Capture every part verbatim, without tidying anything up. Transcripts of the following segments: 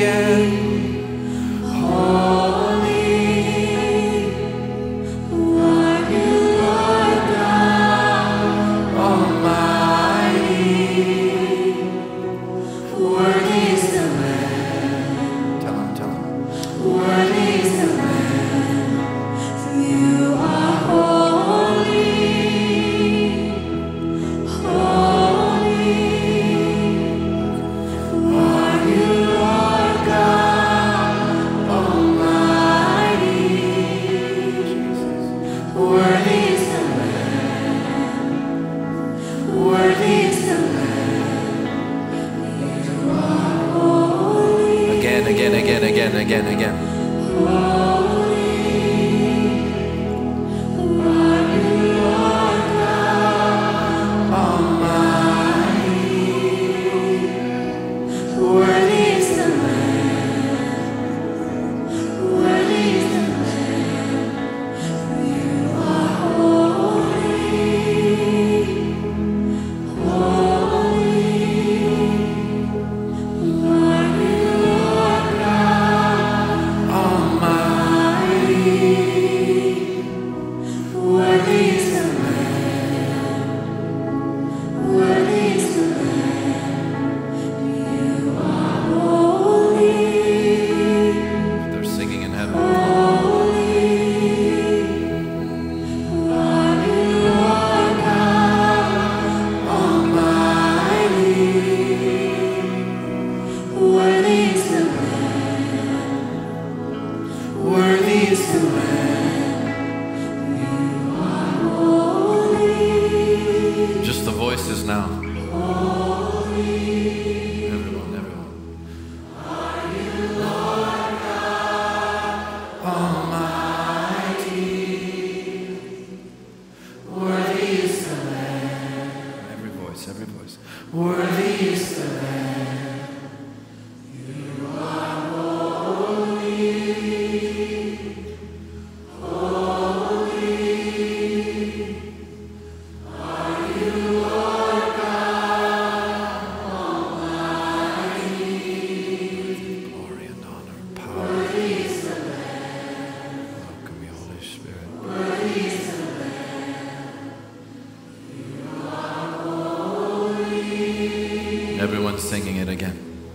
Everyone's singing it again.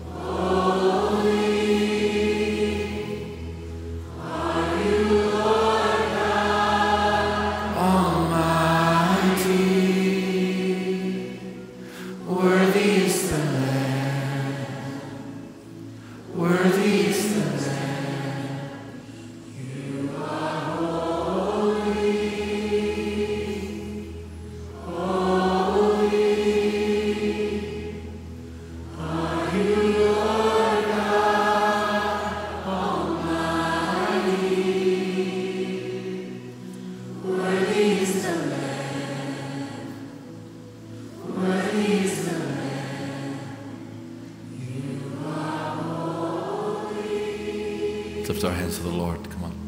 Lift our hands to the Lord. Come on.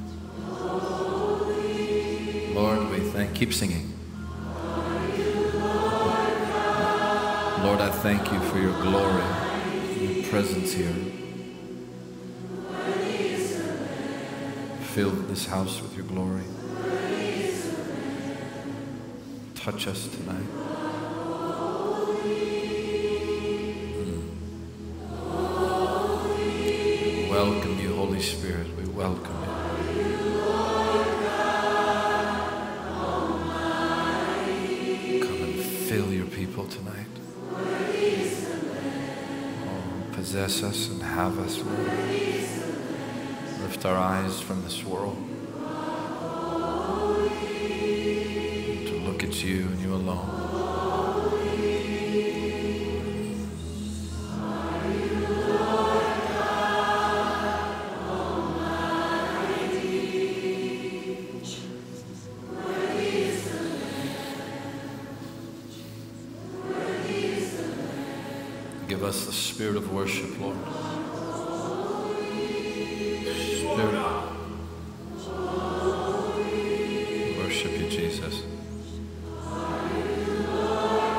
Lord, we thank. Keep singing. Lord, I thank you for your glory, your presence here. Fill this house with your glory. Touch us tonight. Welcome you, Holy Spirit. We welcome you. Come and fill your people tonight. Oh, possess us and have us, Lord. Lift our eyes from this world to look at you and you alone. Give us the spirit of worship, Lord. Spirit. Worship you, Jesus.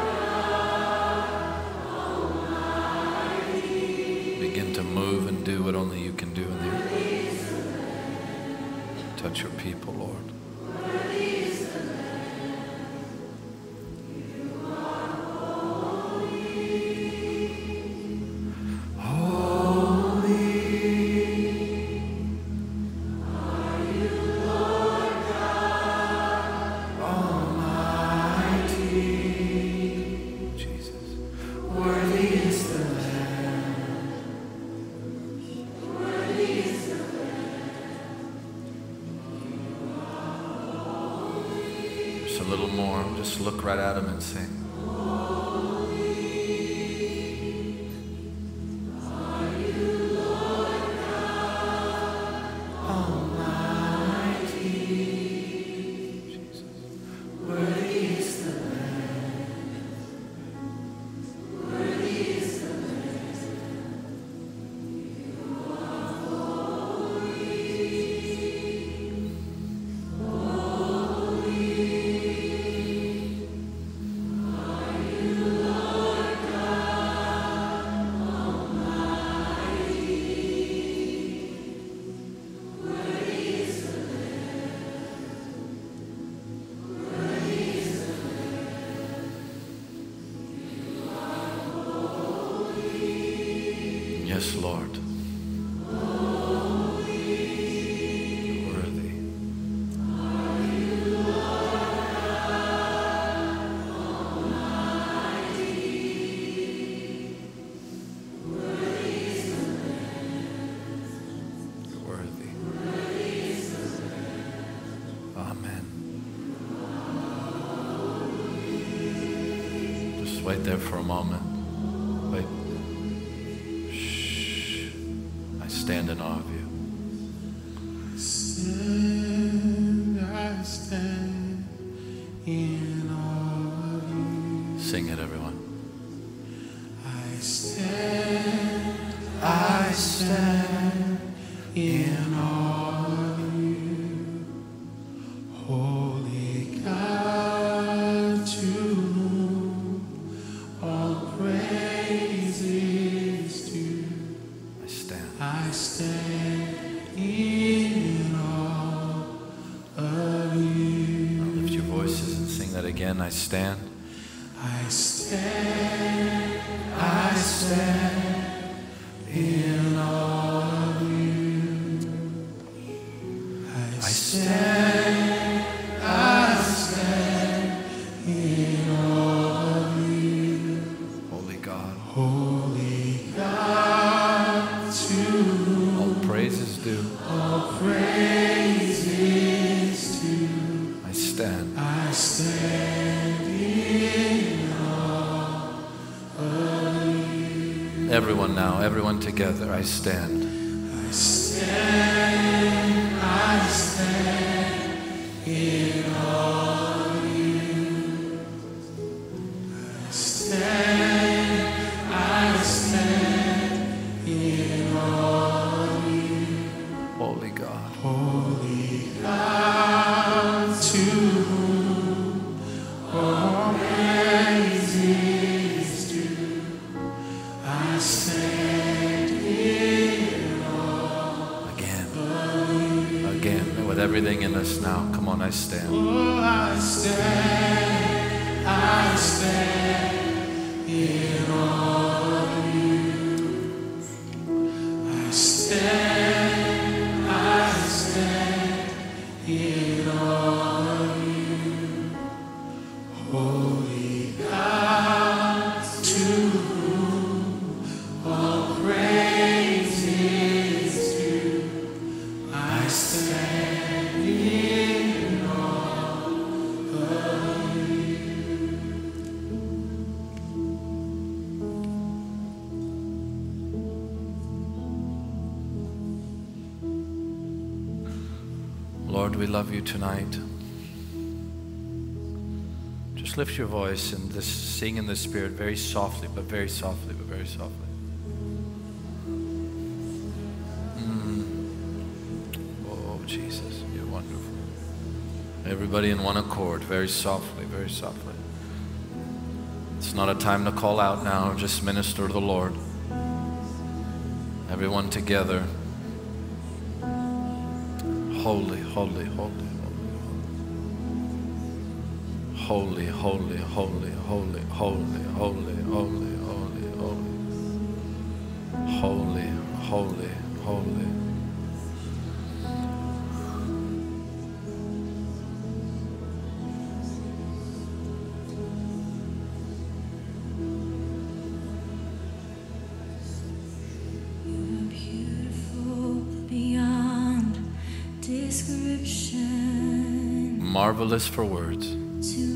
Begin to move and do what touch your people, Lord. A little more, just look right at him and sing. Yes, Lord. Worthy. Worthy. Amen. Just wait there for a moment. Wait. Stand in awe of you. Stand, I stand in awe of you. Sing it, everyone. I stand, I stand in awe of you. Holy God, to whom all praise is due. I stand in awe of you. Now lift your voices and sing that again. I stand. I stand, I stand in awe of you. I stand, I stand in awe of you. Holy God. Holy God, to all praise is due. All praise is due. I stand. I stand in awe of you. Everyone now, everyone together. I stand. I stand, I stand in awe of you. I stand, I stand in awe of you. Holy God. Holy God, to whom all praise is due. I stand in awe Again. of you. Again. With everything in us now. Come on, I stand. Oh, I stand, I stand in awe of you. I stand, I stand in awe of you. Holy God, to whom all praise is due. I stand in awe of you. Lord, we love you tonight. Just lift your voice and just sing in the Spirit very softly, but very softly, but very softly. Mm. Oh, Jesus, you're wonderful. Everybody in one accord, very softly, very softly. It's not a time to call out now, just minister to the Lord. Everyone together. Holy, holy, holy, holy, holy, holy, holy, holy, holy, holy, holy, holy, holy, holy. Marvelous for words. Too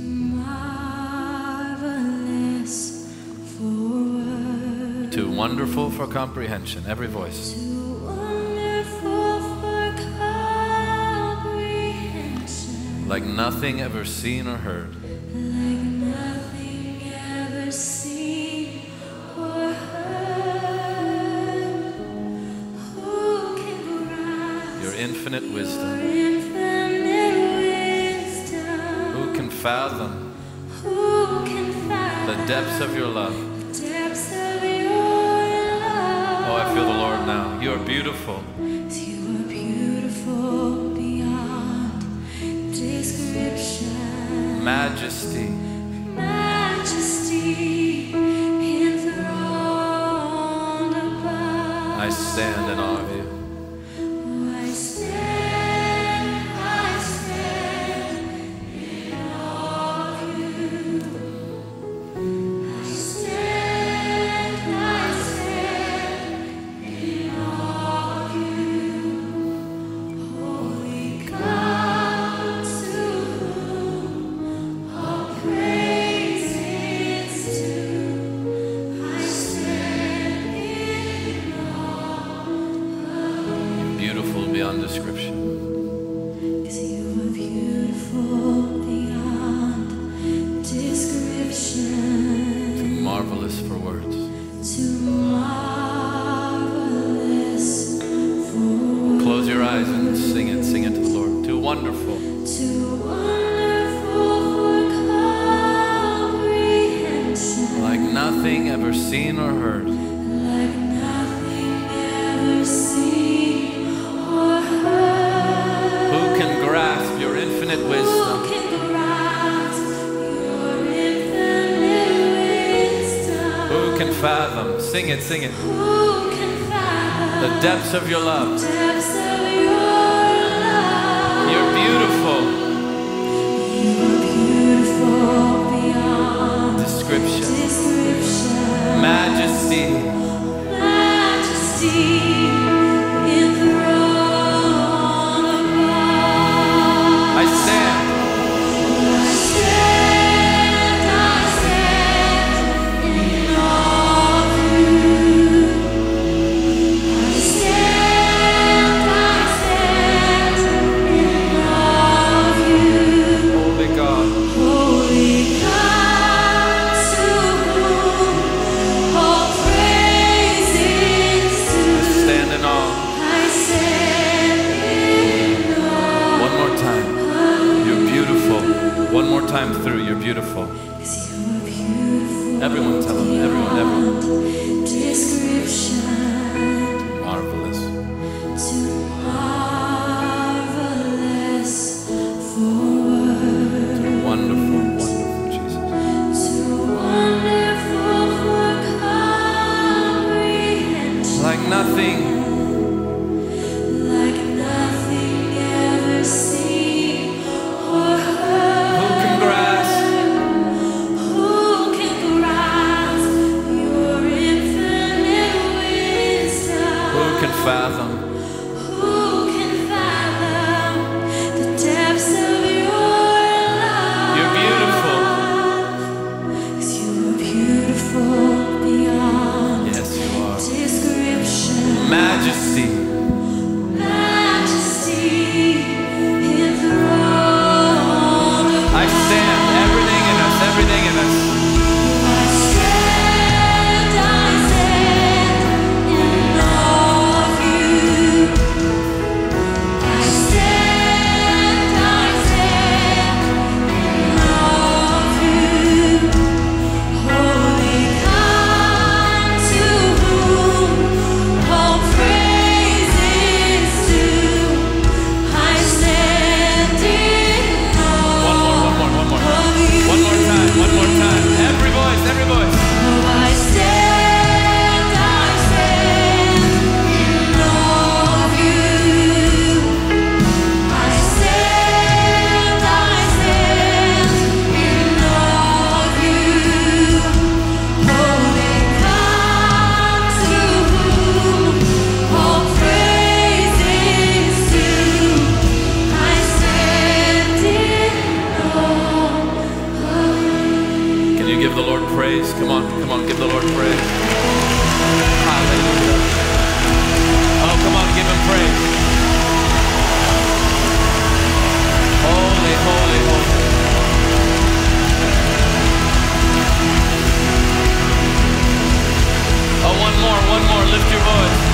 marvelous for words. Too wonderful for comprehension. Every voice. Too wonderful for comprehension. Like nothing ever seen or heard. Like nothing ever seen or heard. Who can grasp Your infinite wisdom. your infinite Fathom Who can fathom the depths of your love. the depths of your love? Oh, I feel the Lord now. You are beautiful. You are beautiful beyond description. Majesty. Majesty enthroned above. I stand in awe of you. I stand, I stand in awe of you. I stand, I stand in awe of you. Holy God, to whom all praise is due. I stand in awe of you. Beautiful beyond description. 'Cause you are beautiful beyond description. Marvelous for words. Too marvelous for Close your eyes and sing it. Sing it to the Lord. Too wonderful. too wonderful for comprehension. Like nothing ever seen or heard. Like nothing ever seen or heard. Who can grasp your infinite Who wisdom? can grasp your infinite wisdom? Who can fathom? Sing it, sing it. Who can fathom The depths of your love. depths of your love? You're beautiful. You are beautiful beyond Description. description. Majesty. Majesty enthroned above. I stand. I stand, I stand in awe of you. I stand, I stand in awe of you. Holy God. Holy God, to whom all praise is due. Stand in awe. I stand in awe. One more time. You're beautiful. One more time through. You're beautiful. 'Cause you are beautiful Everyone tell them. Everyone, everyone. beyond description. Marvelous. Too marvelous for words. Wonderful, wonderful Jesus. Too wonderful for comprehension. Like nothing. Like nothing ever seen or heard. Who can grasp? Who can grasp your infinite wisdom? Who can fathom? Who can fathom the depths of your love? You're beautiful. 'Cause you are beautiful beyond Yes, you are. description. Majesty. Majesty enthroned I stand. Everything in us, everything in us. I stand, I stand in awe of you. more, one more. Lift your voice.